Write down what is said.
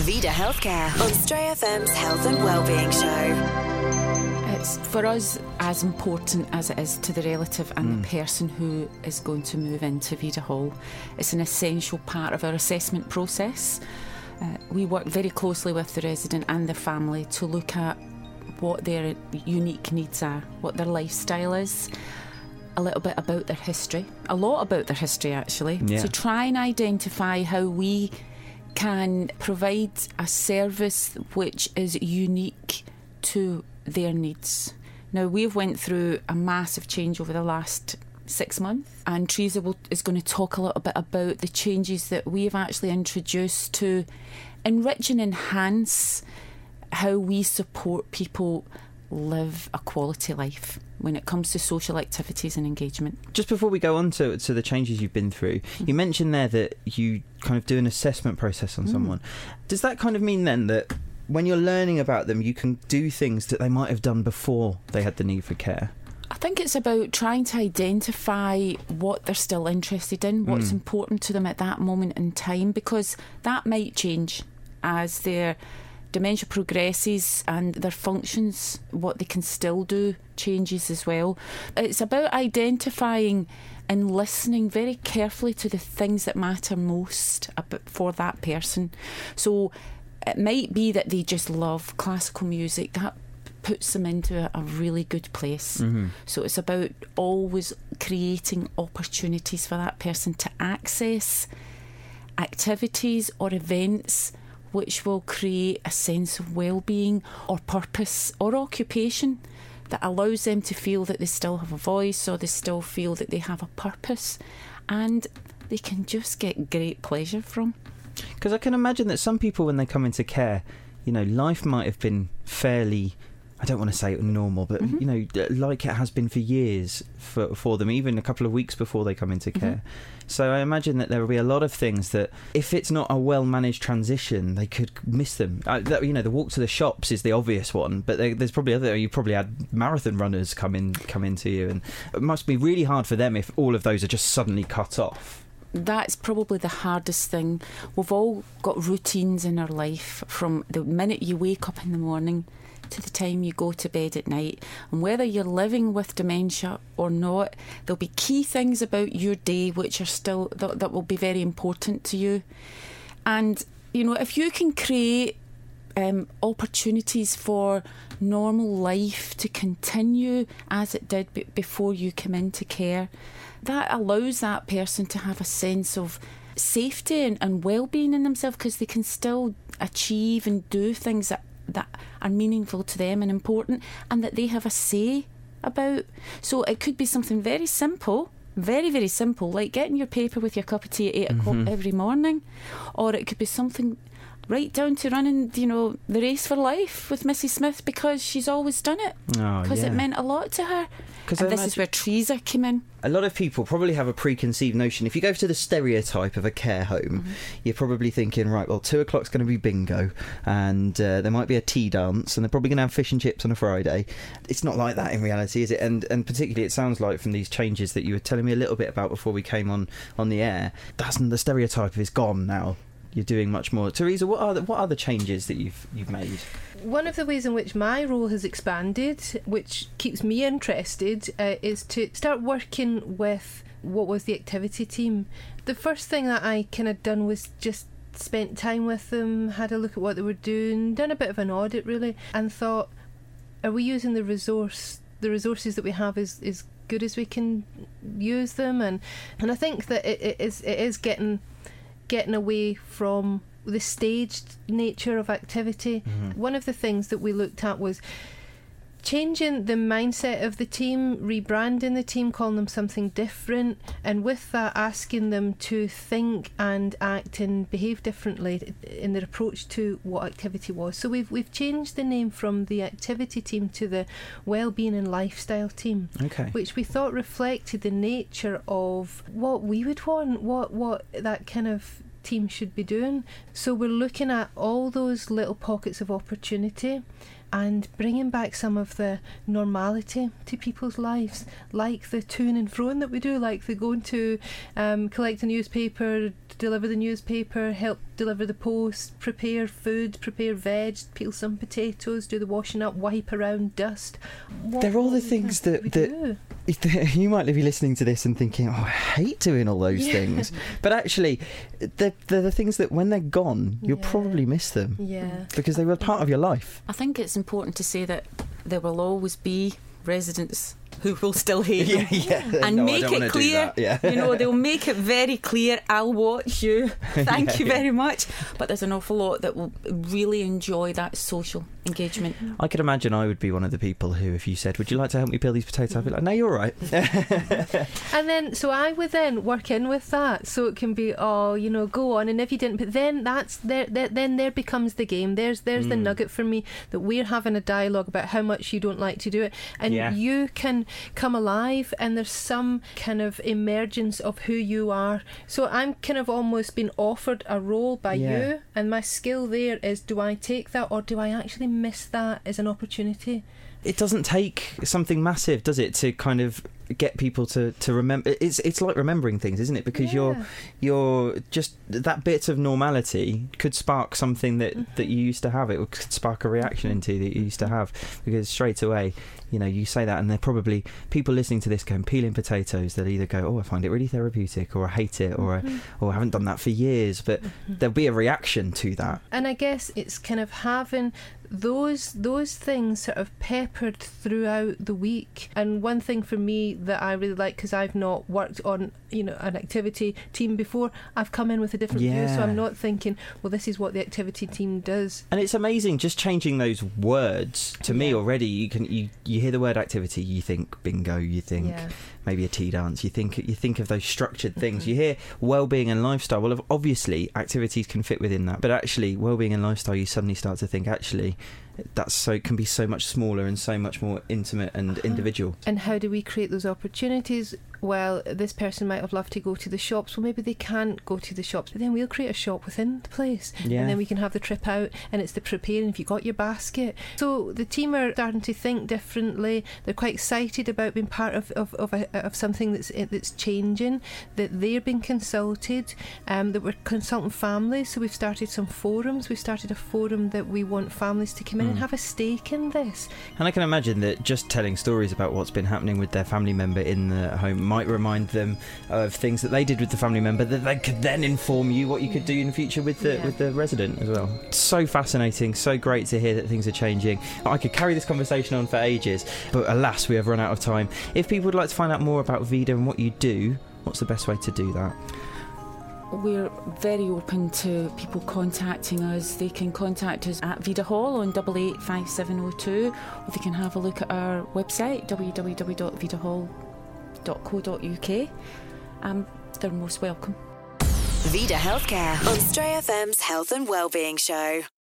Vida Healthcare on Stray FM's Health and Wellbeing Show. It's for us as important as it is to the relative and the person who is going to move into Vida Hall. It's an essential part of our assessment process. We work very closely with the resident and their family to look at what their unique needs are, what their lifestyle is, a little bit about their history, a lot about their history actually, to try and identify how we can provide a service which is unique to their needs. Now, we've went through a massive change over the last 6 months, and Teresa is going to talk a little bit about the changes that we've actually introduced to enrich and enhance how we support people live a quality life when it comes to social activities and engagement. Just before we go on to the changes you've been through, you mentioned there that you kind of do an assessment process on someone. Does that kind of mean then that when you're learning about them, you can do things that they might have done before they had the need for care? I think it's about trying to identify what they're still interested in, what's important to them at that moment in time, because that might change as their dementia progresses and their functions, what they can still do changes as well. It's about identifying and listening very carefully to the things that matter most for that person. So it might be that they just love classical music. That puts them into a really good place. So it's about always creating opportunities for that person to access activities or events which will create a sense of well-being or purpose or occupation that allows them to feel that they still have a voice, or they still feel that they have a purpose and they can just get great pleasure from. Because I can imagine that some people, when they come into care, you know, life might have been fairly, I don't want to say normal, but, you know, like it has been for years for them, even a couple of weeks before they come into care. So I imagine that there will be a lot of things that, if it's not a well-managed transition, they could miss them. You know, the walk to the shops is the obvious one, but there's probably other. You probably had marathon runners come into you, and it must be really hard for them if all of those are just suddenly cut off. That's probably the hardest thing. We've all got routines in our life from the minute you wake up in the morning to the time you go to bed at night, and whether you're living with dementia or not, there'll be key things about your day which are still that will be very important to you. And you know, if you can create opportunities for normal life to continue as it did before you come into care, that allows that person to have a sense of safety and well-being in themselves, because they can still achieve and do things that are meaningful to them and important, and that they have a say about. So it could be something very simple, very, very simple, like getting your paper with your cup of tea at 8 o'clock every morning, or it could be something right down to running, you know, the race for life with Mrs. Smith, because she's always done it, because it meant a lot to her. And this is where Teresa came in. A lot of people probably have a preconceived notion. If you go to the stereotype of a care home, you're probably thinking, right, well, 2 o'clock's going to be bingo, and there might be a tea dance, and they're probably going to have fish and chips on a Friday. It's not like that in reality, is it? And particularly, it sounds like from these changes that you were telling me a little bit about before we came on the air, the stereotype is gone now. You're doing much more. Teresa, what are the changes that you've made? One of the ways in which my role has expanded, which keeps me interested, is to start working with what was the activity team. The first thing that I kind of done was just spent time with them, had a look at what they were doing, done a bit of an audit really, and thought, are we using the resources that we have as good as we can use them? And I think that it is getting away from the staged nature of activity. One of the things that we looked at was changing the mindset of the team, rebranding the team, calling them something different, and with that asking them to think and act and behave differently in their approach to what activity was. So we've changed the name from the activity team to the wellbeing and lifestyle team, which we thought reflected the nature of what we would want, what that kind of team should be doing. So we're looking at all those little pockets of opportunity and bringing back some of the normality to people's lives, like the to and froing that we do, like the going to collect a newspaper, deliver the newspaper, help deliver the post, prepare food, prepare veg, peel some potatoes, do the washing up, wipe around dust. They're all the things that you might be listening to this and thinking, oh, I hate doing all those things. But actually, they're the things that when they're gone, you'll probably miss them. Yeah. Because they were part of your life. I think it's important to say that there will always be residents who will still hate them. And no, make it clear, they'll make it very clear, I'll watch you, thank you very much. But there's an awful lot that will really enjoy that social engagement. I could imagine I would be one of the people who, if you said, would you like to help me peel these potatoes, I'd be like, no, you're all right. And then, so I would then work in with that, so it can be, go on, and if you didn't, but then then there becomes the game. There's the nugget for me, that we're having a dialogue about how much you don't like to do it, and you can come alive, and there's some kind of emergence of who you are. So I'm kind of almost been offered a role by you, and my skill there is, do I take that, or do I actually miss that as an opportunity? It doesn't take something massive, does it, to kind of get people to remember. It's like remembering things, isn't it? Because you're just, that bit of normality could spark something that you used to have. It could spark a reaction into that you used to have, because straight away, you say that, and they're probably people listening to this going, peeling potatoes, they'll either go, oh, I find it really therapeutic, or I hate it, or I haven't done that for years. But there'll be a reaction to that. And I guess it's kind of having those things sort of peppered throughout the week. And one thing for me that I really like, because I've not worked on an activity team before, I've come in with a different view, so I'm not thinking, well, this is what the activity team does. And it's amazing just changing those words. To me already, you hear the word activity, you think bingo, you think maybe a tea dance, you think of those structured things. You hear wellbeing and lifestyle. Well, obviously activities can fit within that, but actually wellbeing and lifestyle, you suddenly start to think, actually can be so much smaller and so much more intimate and individual. And how do we create those opportunities? Well, this person might have loved to go to the shops, well, maybe they can't go to the shops, but then we'll create a shop within the place, and then we can have the trip out, and it's the preparing, if you've got your basket. So the team are starting to think differently. They're quite excited about being part of something that's changing, that they're being consulted, that we're consulting families. So we've started some forums. We've started a forum that we want families to come in and have a stake in this. And I can imagine that just telling stories about what's been happening with their family member in the home might remind them of things that they did with the family member, that they could then inform you what you could do in the future with the resident as well. So fascinating, so great to hear that things are changing. I could carry this conversation on for ages, but alas, we have run out of time. If people would like to find out more about Vida and what you do, what's the best way to do that? We're very open to people contacting us. They can contact us at Vida Hall on 885702, or they can have a look at our website, www.vidahall.co.uk. They're most welcome. Vida Healthcare on Stray FM's Health and Wellbeing Show.